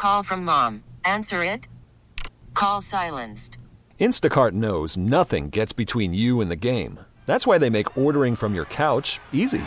Call from mom. Answer it. Call silenced. Instacart knows nothing gets between you and the game. That's why they make ordering from your couch easy.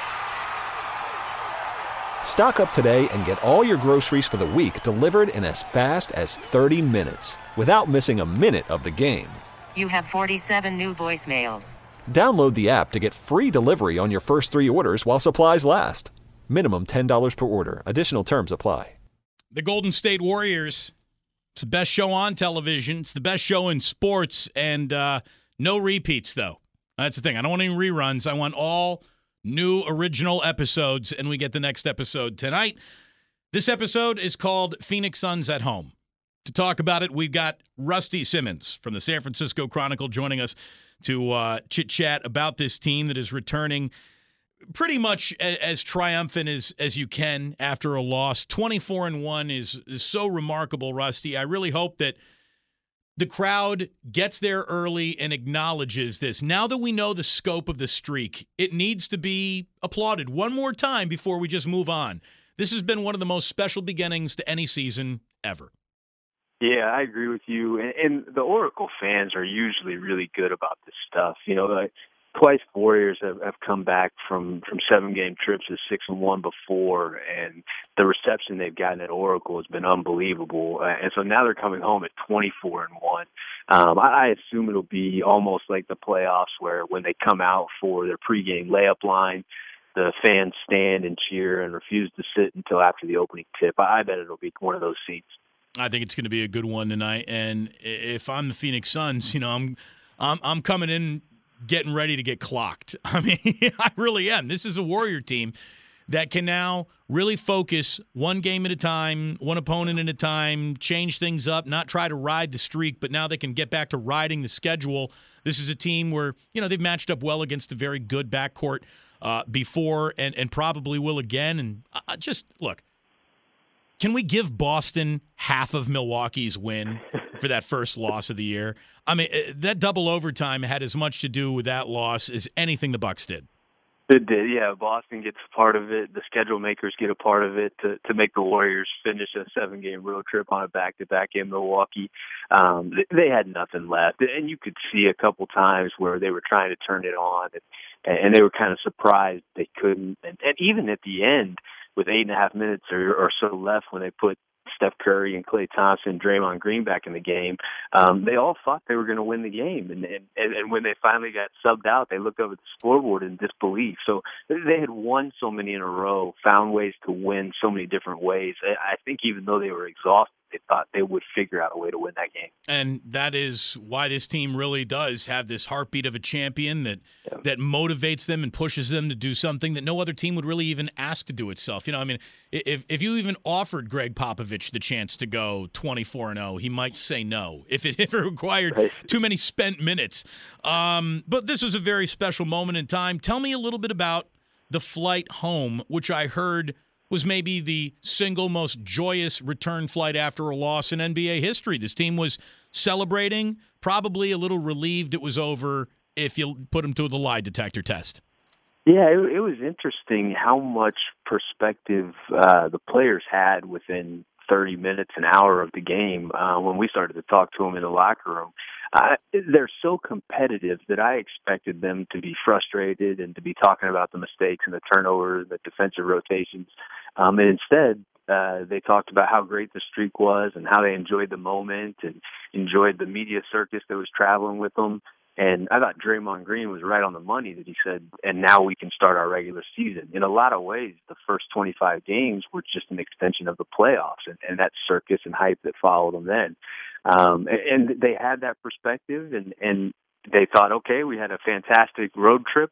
Stock up today and get all your groceries for the week delivered in as fast as 30 minutes without missing a minute of the game. You have 47 new voicemails. Download the app to get free delivery on your first 3 orders while supplies last. Minimum $10 per order. Additional terms apply. The Golden State Warriors. It's the best show on television. It's the best show in sports, and no repeats, though. That's the thing. I don't want any reruns. I want all new original episodes, and we get the next episode tonight. This episode is called Phoenix Suns at Home. To talk about it, we've got Rusty Simmons from the San Francisco Chronicle joining us to chit-chat about this team that is returning pretty much as triumphant as you can after a loss. 24-1 is so remarkable, Rusty. I really hope that the crowd gets there early and acknowledges this. Now that we know the scope of the streak, it needs to be applauded one more time before we just move on. This has been one of the most special beginnings to any season ever. Yeah, I agree with you. And the Oracle fans are usually really good about this stuff. You know, twice Warriors have come back from 7-game trips to 6-1 before, and the reception they've gotten at Oracle has been unbelievable. And so now they're coming home at 24-1. I assume it'll be almost like the playoffs, where when they come out for their pregame layup line, the fans stand and cheer and refuse to sit until after the opening tip. I bet it'll be one of those seats. I think it's going to be a good one tonight. And if I'm the Phoenix Suns, you know, I'm coming in getting ready to get clocked. I mean, I really am. This is a Warrior team that can now really focus one game at a time, one opponent at a time, change things up, not try to ride the streak, but now they can get back to riding the schedule. This is a team where, you know, they've matched up well against a very good backcourt before and probably will again. And just, look, can we give Boston half of Milwaukee's win for that first loss of the year? I mean, that double overtime had as much to do with that loss as anything the Bucks did. It did, yeah. Boston gets a part of it. The schedule makers get a part of it to make the Warriors finish a 7-game road trip on a back-to-back in Milwaukee. They had nothing left. And you could see a couple times where they were trying to turn it on, and they were kind of surprised they couldn't. And even at the end, with 8.5 minutes or so left, when they put Steph Curry and Klay Thompson, Draymond Green back in the game, they all thought they were going to win the game. And when they finally got subbed out, they looked up at the scoreboard in disbelief. So they had won so many in a row, found ways to win so many different ways. I think even though they were exhausted, they thought they would figure out a way to win that game. And that is why this team really does have this heartbeat of a champion that motivates them and pushes them to do something that no other team would really even ask to do itself. You know, I mean, if you even offered Greg Popovich the chance to go 24-0, he might say no if it required too many spent minutes. But this was a very special moment in time. Tell me a little bit about the flight home, which I heard was maybe the single most joyous return flight after a loss in NBA history. This team was celebrating, probably a little relieved it was over if you put them to the lie detector test. Yeah, it was interesting how much perspective the players had within 30 minutes, an hour of the game when we started to talk to them in the locker room. They're so competitive that I expected them to be frustrated and to be talking about the mistakes and the turnovers, the defensive rotations. And instead, they talked about how great the streak was and how they enjoyed the moment and enjoyed the media circus that was traveling with them. And I thought Draymond Green was right on the money that he said, and now we can start our regular season. In a lot of ways, the first 25 games were just an extension of the playoffs and that circus and hype that followed them then. And they had that perspective, and they thought, okay, we had a fantastic road trip,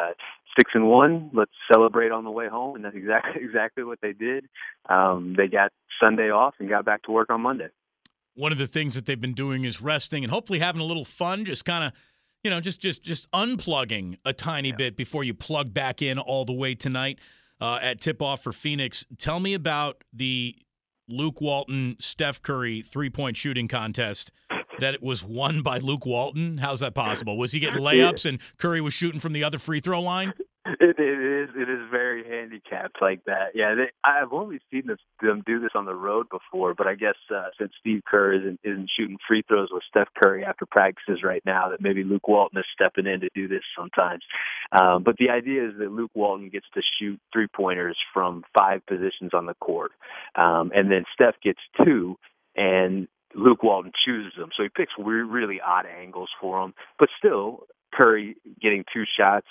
6-1. Let's celebrate on the way home, and that's exactly what they did. They got Sunday off and got back to work on Monday. One of the things that they've been doing is resting and hopefully having a little fun, just kind of, you know, just unplugging a tiny bit before you plug back in all the way tonight at tip-off for Phoenix. Tell me about the Luke Walton, Steph Curry three-point shooting contest that it was won by Luke Walton. How's that possible? Was he getting layups and Curry was shooting from the other free throw line? It is very handicapped like that. Yeah, I've only seen them do this on the road before, but I guess since Steve Kerr isn't shooting free throws with Steph Curry after practices right now, that maybe Luke Walton is stepping in to do this sometimes. But the idea is that Luke Walton gets to shoot 3-pointers from 5 positions on the court, and then Steph gets 2, and Luke Walton chooses them. So he picks really odd angles for them, but still Curry getting 2 shots.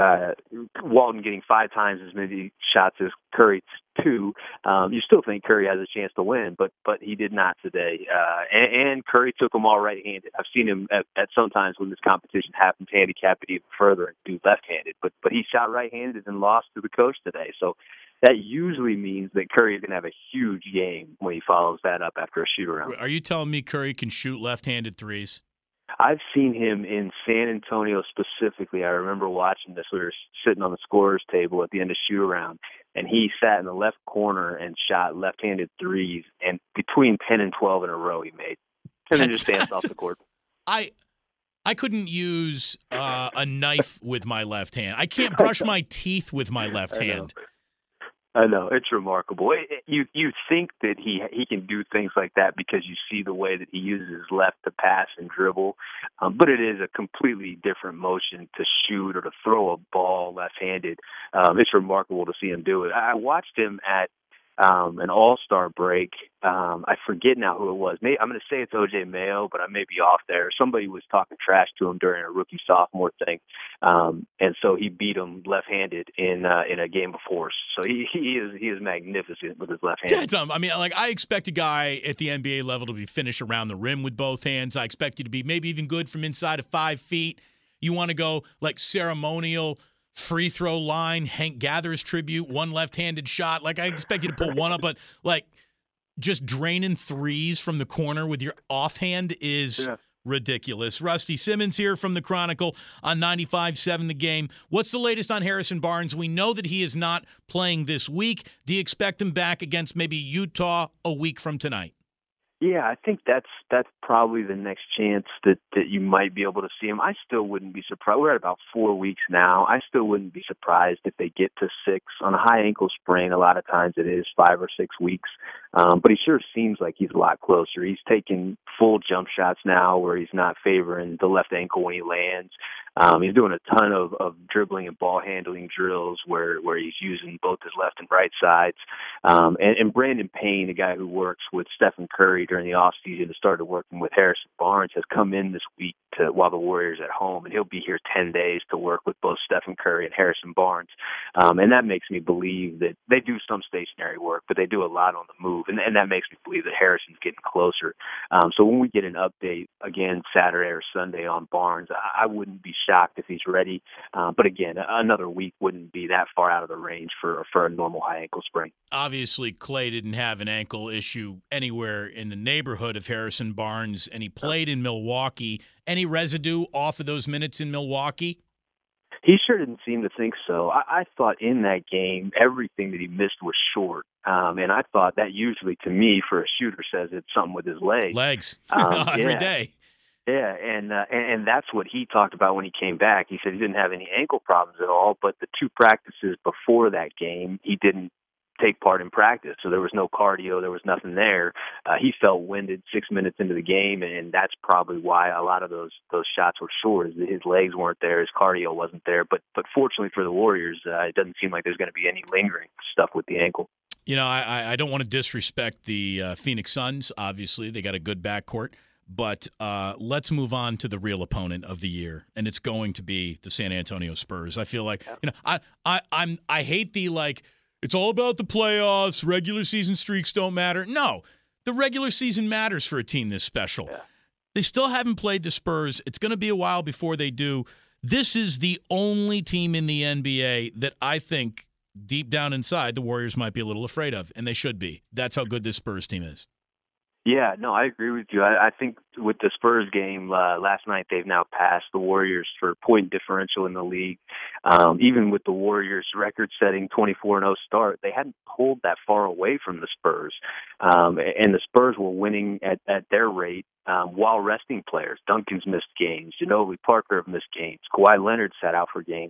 Walton getting 5 times as many shots as Curry 2. You still think Curry has a chance to win, but he did not today. And Curry took them all right-handed. I've seen him at sometimes when this competition happens handicap it even further and do left-handed. But he shot right-handed and lost to the coach today. So that usually means that Curry is going to have a huge game when he follows that up after a shoot-around. Are you telling me Curry can shoot left-handed threes? I've seen him in San Antonio specifically. I remember watching this. We were sitting on the scorer's table at the end of shoot-around, and he sat in the left corner and shot left-handed threes, and between 10 and 12 in a row he made. And then just danced off the court. I couldn't use a knife with my left hand. I can't brush my teeth with my left hand. I know, it's remarkable. You think that he can do things like that because you see the way that he uses his left to pass and dribble, but it is a completely different motion to shoot or to throw a ball left-handed. It's remarkable to see him do it. I watched him at an All-Star break. I forget now who it was. I'm going to say it's O.J. Mayo, but I may be off there. Somebody was talking trash to him during a rookie-sophomore thing, and so he beat him left-handed in a game of force. So he is magnificent with his left hand. Yeah, Tom. I mean, I expect a guy at the NBA level to be finished around the rim with both hands. I expect you to be maybe even good from inside of 5 feet. You want to go like ceremonial free throw line, Hank Gathers tribute, one left-handed shot. Like I expect you to pull one up, but like just draining threes from the corner with your offhand is ridiculous. Rusty Simmons here from the Chronicle on 95.7 The Game. What's the latest on Harrison Barnes? We know that he is not playing this week. Do you expect him back against maybe Utah a week from tonight? Yeah, I think that's probably the next chance that you might be able to see him. I still wouldn't be surprised. We're at about 4 weeks now. I still wouldn't be surprised if they get to 6. On a high ankle sprain, a lot of times it is 5 or 6 weeks. But he sure seems like he's a lot closer. He's taking full jump shots now where he's not favoring the left ankle when he lands. He's doing a ton of dribbling and ball handling drills where he's using both his left and right sides. And Brandon Payne, the guy who works with Stephen Curry during the offseason and started working with Harrison Barnes, has come in this week while the Warriors are at home, and he'll be here 10 days to work with both Stephen Curry and Harrison Barnes. And that makes me believe that they do some stationary work, but they do a lot on the move, and that makes me believe that Harrison's getting closer. So when we get an update again Saturday or Sunday on Barnes, I wouldn't be shocked if he's ready. But again, another week wouldn't be that far out of the range for a normal high ankle sprain. Obviously, Clay didn't have an ankle issue anywhere in the neighborhood of Harrison Barnes, and he played in Milwaukee. Any residue off of those minutes in Milwaukee? He sure didn't seem to think so. I thought in that game, everything that he missed was short. And I thought that usually, to me, for a shooter, says it's something with his legs. Legs. Every day. Yeah, and that's what he talked about when he came back. He said he didn't have any ankle problems at all, but the 2 practices before that game, he didn't take part in practice. So there was no cardio, there was nothing there. He felt winded 6 minutes into the game, and that's probably why a lot of those shots were short. Is that his legs weren't there, his cardio wasn't there. But fortunately for the Warriors, it doesn't seem like there's going to be any lingering stuff with the ankle. You know, I don't want to disrespect the Phoenix Suns. Obviously, they got a good backcourt. But let's move on to the real opponent of the year, and it's going to be the San Antonio Spurs. I feel like, you know, I hate the like, it's all about the playoffs, regular season streaks don't matter. No, the regular season matters for a team this special. Yeah. They still haven't played the Spurs. It's going to be a while before they do. This is the only team in the NBA that I think deep down inside the Warriors might be a little afraid of, and they should be. That's how good this Spurs team is. Yeah, no, I agree with you. I think with the Spurs game last night, they've now passed the Warriors for point differential in the league. Even with the Warriors' record-setting 24-0 start, they hadn't pulled that far away from the Spurs. And the Spurs were winning at their rate while resting players. Duncan's missed games. Ginobili, Parker have missed games. Kawhi Leonard sat out for games.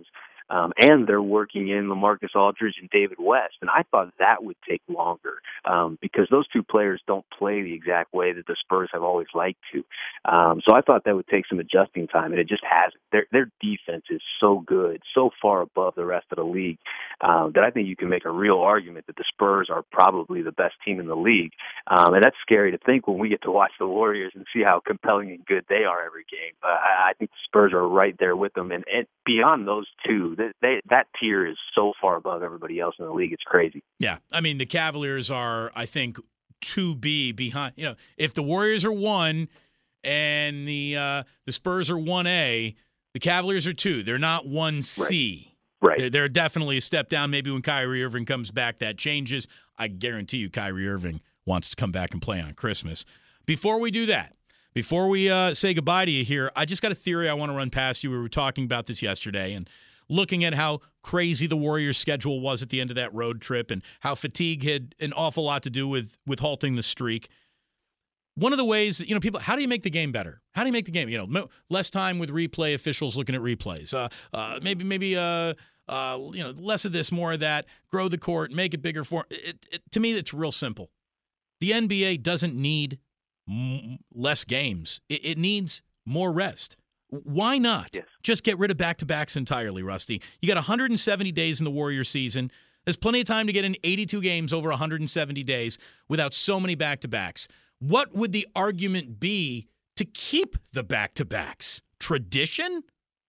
and they're working in LaMarcus Aldridge and David West. And I thought that would take longer because those two players don't play the exact way that the Spurs have always liked to. So I thought that would take some adjusting time, and it just hasn't. Their defense is so good, so far above the rest of the league, that I think you can make a real argument that the Spurs are probably the best team in the league. And that's scary to think when we get to watch the Warriors and see how compelling and good they are every game. I think the Spurs are right there with them. And beyond those two, that tier is so far above everybody else in the league. It's crazy. Yeah. I mean, the Cavaliers are, I think, 2B behind. You know, if the Warriors are 1 and the Spurs are 1A, the Cavaliers are 2. They're not 1C. Right. They're definitely a step down. Maybe when Kyrie Irving comes back, that changes. I guarantee you Kyrie Irving wants to come back and play on Christmas. Before we do that, before we say goodbye to you here, I just got a theory I want to run past you. We were talking about this yesterday and looking at how crazy the Warriors' schedule was at the end of that road trip and how fatigue had an awful lot to do with halting the streak. One of the ways, people, how do you make the game better? How do you make the game, less time with replay officials looking at replays? Maybe less of this, more of that, grow the court, make it bigger for it. To me, it's real simple. The NBA doesn't need less games. It needs more rest. Why not just get rid of back-to-backs entirely, Rusty? You got 170 days in the Warriors season. There's plenty of time to get in 82 games over 170 days without so many back-to-backs. What would the argument be to keep the back-to-backs? Tradition?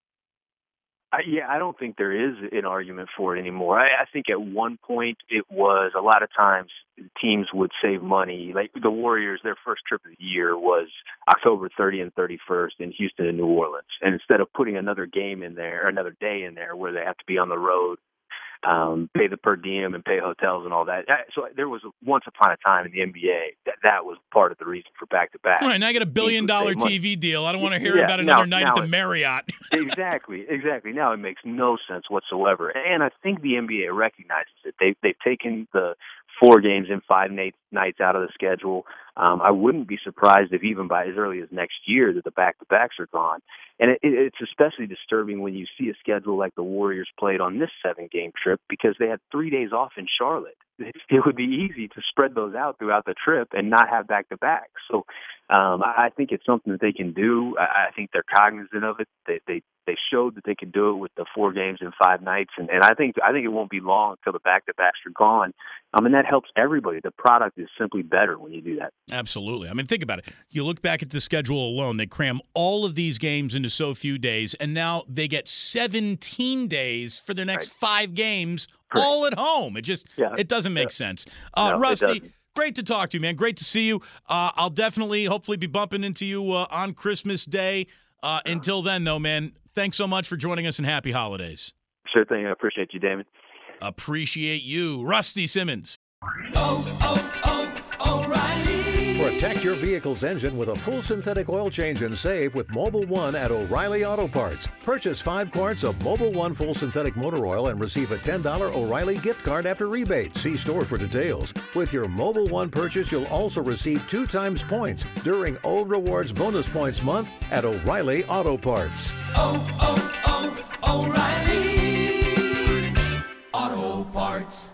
I don't think there is an argument for it anymore. I think at one point it was a lot of times teams would save money. Like the Warriors, their first trip of the year was October 30 and 31st in Houston and New Orleans. And instead of putting another game in there, or another day in there where they have to be on the road, pay the per diem and pay hotels and all that. So there was once upon a time in the NBA that was part of the reason for back-to-back. Right, and I get $1 billion TV deal. I don't want to hear about another night at the Marriott. Exactly. Now it makes no sense whatsoever. And I think the NBA recognizes it. They've taken the 4 games in 5 nights out of the schedule. I wouldn't be surprised if even by as early as next year that the back-to-backs are gone. And it's especially disturbing when you see a schedule like the Warriors played on this 7-game trip because they had 3 days off in Charlotte. It would be easy to spread those out throughout the trip and not have back-to-backs. So I think it's something that they can do. I think they're cognizant of it. They showed that they could do it with the 4 games in 5 nights, and I think it won't be long until the back-to-backs are gone. And that helps everybody. The product is simply better when you do that. Absolutely. I mean, think about it. You look back at the schedule alone, they cram all of these games into so few days, and now they get 17 days for their next 5 games all at home. It doesn't make sense. No, Rusty, great to talk to you, man. Great to see you. I'll definitely, hopefully, be bumping into you on Christmas Day. Until then, though, man, thanks so much for joining us and happy holidays. Sure thing. I appreciate you, Damon. Appreciate you. Rusty Simmons. O'Reilly. Protect your vehicle's engine with a full synthetic oil change and save with Mobil 1 at O'Reilly Auto Parts. Purchase 5 quarts of Mobil 1 full synthetic motor oil and receive a $10 O'Reilly gift card after rebate. See store for details. With your Mobil 1 purchase, you'll also receive 2 times points during O Rewards Bonus Points Month at O'Reilly Auto Parts. O'Reilly Auto Parts.